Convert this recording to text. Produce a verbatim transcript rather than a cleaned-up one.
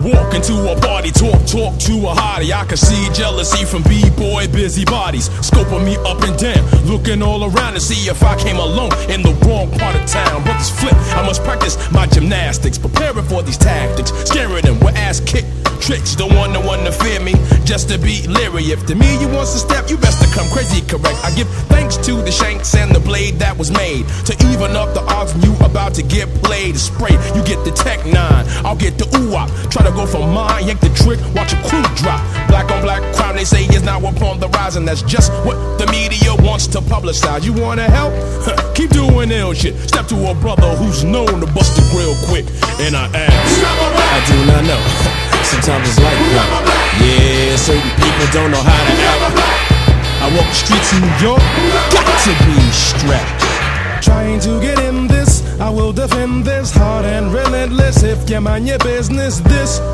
Walk into a party, talk, talk to a hottie. I can see jealousy from B-boy busybodies, scoping me up and down, looking all around to see if I came alone in the wrong part of town. Brothers flip, I must practice my gymnastics, preparing for these tactics, scaring them with ass kick tricks. Don't want no one to fear me, just to be leery. If to me you wants to step, you best to come crazy, correct. I give thanks to the shanks and the blade that was made to even up the odds when you about to get played. Spray, you get the tech nine, I'll get the ooh-wop. Try to go for mine, yank the trick, watch a crew drop. Black on black crime, they say is now upon the rise, and that's just what the media wants to publicize. You wanna help? Keep doing ill shit. Step to a brother who's known to bust the grill quick, and I ask, I do not know. Sometimes it's like that. Yeah, certain people don't know how to act. I walk the streets of New York, got to be strapped. Trying to get in this, I will defend this, hard and relentless. If you mind your business, this